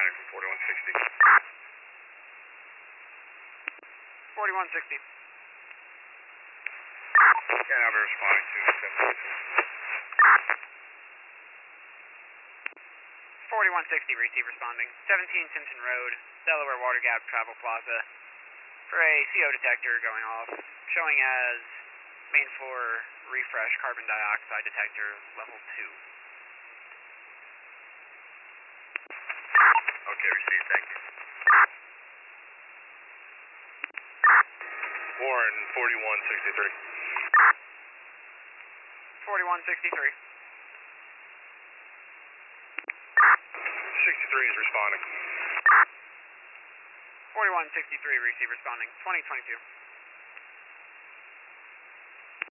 responding from 4160. 4160. Yeah, now we're responding to 4160, receive responding. 17 Simpson Road, Delaware Water Gap Travel Plaza, for a CO detector going off, showing as main floor refresh carbon dioxide detector level 2. Okay, received, thank you. Warren, 4163. 4163. 63 is responding. 4163, receive responding. 2022.